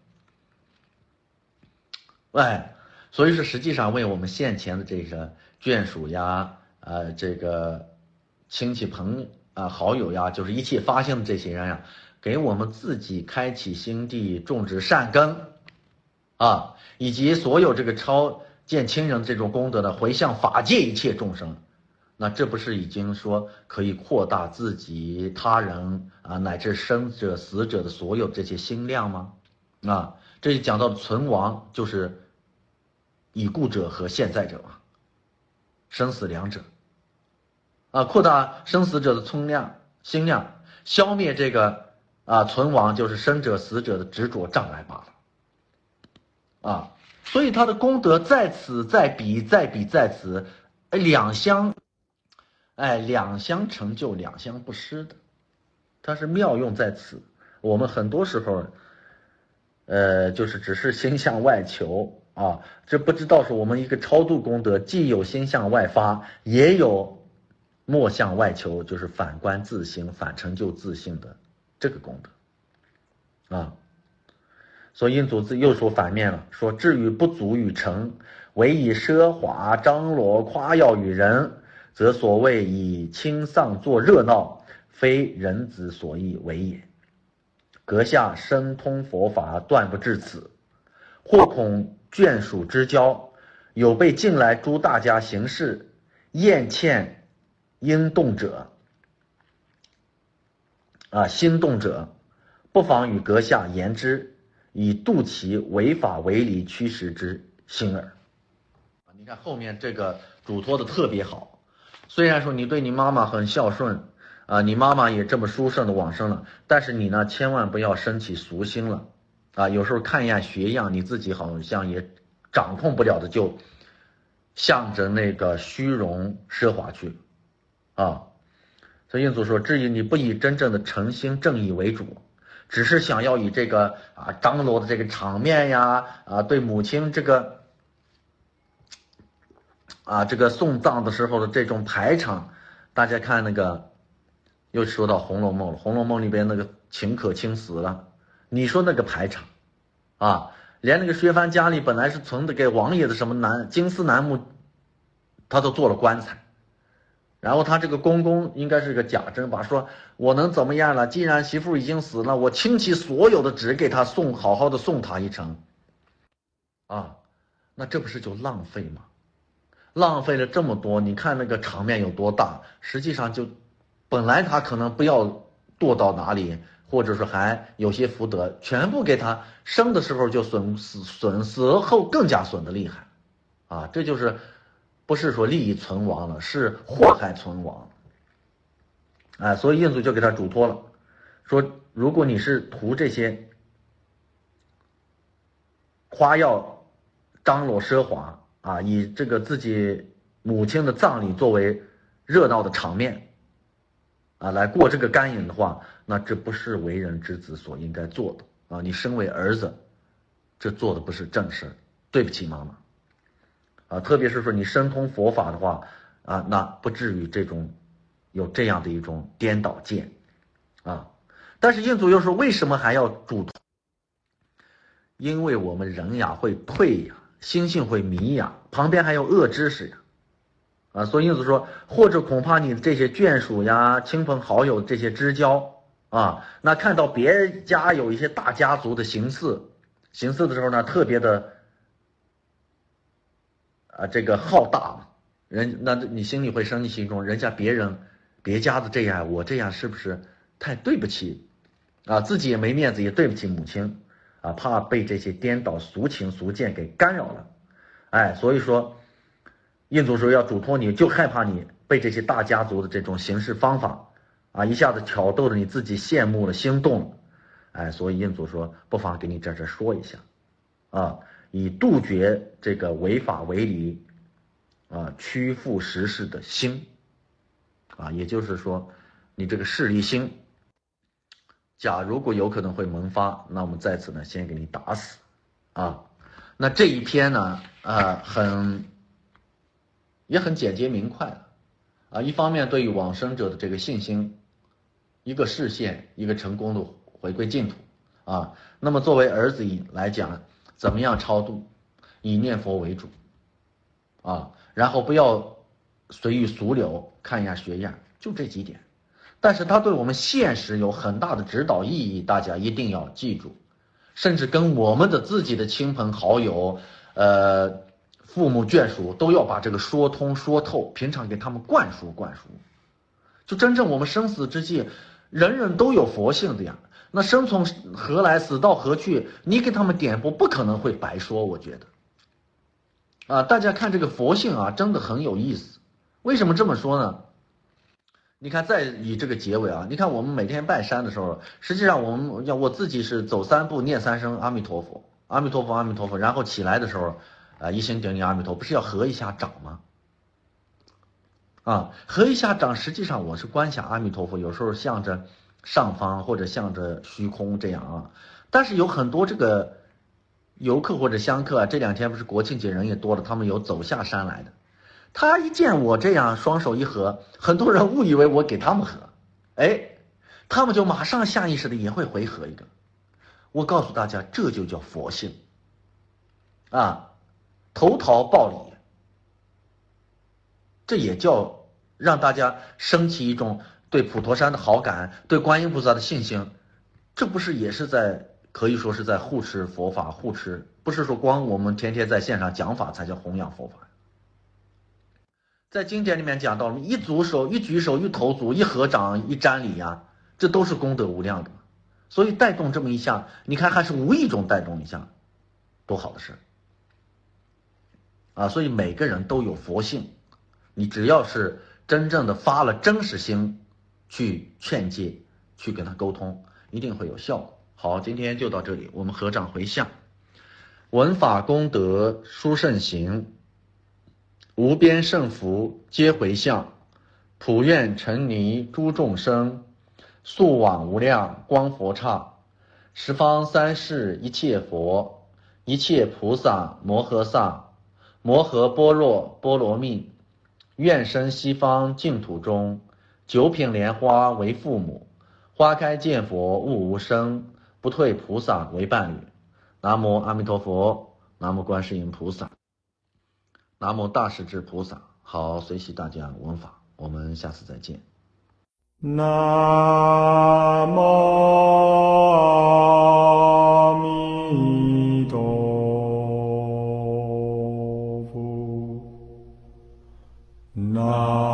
哎，所以说实际上为我们现前的这个眷属呀，呃，这个亲戚朋友啊、好友呀，就是一切发心的这些人呀，给我们自己开启心地，种植善根啊，以及所有这个超见亲人这种功德呢，回向法界一切众生。那这不是已经说可以扩大自己、他人啊，乃至生者、死者的所有这些心量吗？啊，这里讲到的存亡就是已故者和现在者嘛，生死两者啊，扩大生死者的冲量、心量，消灭这个啊存亡就是生者、死者的执着障碍罢了啊。所以他的功德在此，在彼，在彼，在此，哎，两相。哎，两相成就，两相不失的，它是妙用在此。我们很多时候，呃，就是只是心向外求啊，这不知道是我们一个超度功德，既有心向外发，也有莫向外求，就是反观自性，反成就自性的这个功德啊。所以印祖自又说反面了，说至于不足与成，唯以奢华张罗夸耀与人，则所谓以清丧作热闹，非人子所意为也。阁下深通佛法，断不至此，或恐眷属之交，有被近来诸大家行事厌欠应动者啊，心动者，不妨与阁下言之，以度其违法违理驱使之心耳。你看后面这个嘱托的特别好，虽然说你对你妈妈很孝顺啊，你妈妈也这么殊胜的往生了，但是你呢千万不要生起俗心了啊！有时候看样学样，你自己好像也掌控不了的，就向着那个虚荣奢华去啊。所以印祖说，至于你不以真正的诚心正义为主，只是想要以这个啊张罗的这个场面呀，啊对母亲这个啊这个送葬的时候的这种排场，大家看那个又说到《红楼梦》了，《红楼梦》里边那个秦可卿死了，你说那个排场啊，连那个薛蟠家里本来是存的给王爷的什么楠金丝楠木，他都做了棺材。然后他这个公公应该是个贾珍吧，说我能怎么样了？既然媳妇已经死了，我倾其所有的只给他送，好好的送他一程啊，那这不是就浪费吗？浪费了这么多，你看那个场面有多大，实际上就本来他可能不要堕到哪里，或者说还有些福德，全部给他生的时候就损死损，死后更加损的厉害啊，这就是不是说利益存亡了，是祸害存亡。哎，所以印祖就给他嘱托了，说如果你是图这些夸耀张罗奢华啊，以这个自己母亲的葬礼作为热闹的场面啊，来过这个干瘾的话，那这不是为人之子所应该做的啊！你身为儿子，这做的不是正事，对不起妈妈啊！特别是说你深通佛法的话啊，那不至于这种有这样的一种颠倒见啊。但是印祖又说，为什么还要嘱托？因为我们人呀会退呀，心性会迷呀，旁边还有恶知识呀，啊，所以印祖说，或者恐怕你的这些眷属呀、亲朋好友这些知交啊，那看到别家有一些大家族的行祀，行祀的时候呢，特别的啊这个浩大嘛，人那你心里会生起一种，人家别人别家的这样，我这样是不是太对不起啊？自己也没面子，也对不起母亲。啊，怕被这些颠倒俗情俗见给干扰了，哎，所以说，印祖说要嘱托你，就害怕你被这些大家族的这种行事方法，啊，一下子挑逗的你自己羡慕了、心动了， 哎，所以印祖说，不妨给你这这说一下，啊，以杜绝这个违法违理，啊，屈服时势的心，啊，也就是说，你这个势利心，假如果有可能会萌发，那我们在此呢，先给你打死，啊，那这一篇呢，呃，很也很简洁明快的，啊，一方面对于往生者的这个信心，一个视线，一个成功的回归净土，啊，那么作为儿子来讲，怎么样超度，以念佛为主，啊，然后不要随遇俗流，看样学样，就这几点。但是它对我们现实有很大的指导意义，大家一定要记住，甚至跟我们的自己的亲朋好友，呃，父母眷属都要把这个说通说透，平常给他们灌输灌输。就真正我们生死之际，人人都有佛性的呀，那生从何来，死到何去，你给他们点拨，不可能会白说，我觉得。啊，大家看这个佛性啊，真的很有意思。为什么这么说呢？你看，再以这个结尾啊，你看我们每天拜山的时候，实际上我们要我自己是走三步念三声阿弥陀佛，阿弥陀佛，阿弥陀佛，然后起来的时候，啊，一心顶礼阿弥陀，不是要合一下掌吗？啊，合一下掌，实际上我是观想阿弥陀佛，有时候向着上方或者向着虚空这样啊。但是有很多这个游客或者香客啊，这两天不是国庆节人也多了，他们有走下山来的。他一见我这样双手一合，很多人误以为我给他们合，哎，他们就马上下意识的也会回合一个。我告诉大家，这就叫佛性啊，投桃报李，这也叫让大家升起一种对普陀山的好感，对观音菩萨的信心，这不是也是在可以说是在护持佛法，护持不是说光我们天天在线上讲法才叫弘扬佛法。在经典里面讲到了，一组手、一举手、一投足、一合掌、一瞻礼呀，这都是功德无量的。所以带动这么一下，你看还是无意中带动一下，多好的事啊！所以每个人都有佛性，你只要是真正的发了真实心去劝诫、去跟他沟通，一定会有效果。好，今天就到这里，我们合掌回向，闻法功德殊胜行。无边胜福皆回向，普愿沉溺诸众生，速往无量光佛刹，十方三世一切佛，一切菩萨摩诃萨，摩诃般若波罗蜜，愿生西方净土中，九品莲花为父母，花开见佛悟无生，不退菩萨为伴侣。南无阿弥陀佛，南无观世音菩萨，南无大势至菩萨。好，随喜大家闻法，我们下次再见。 南无阿弥陀佛。南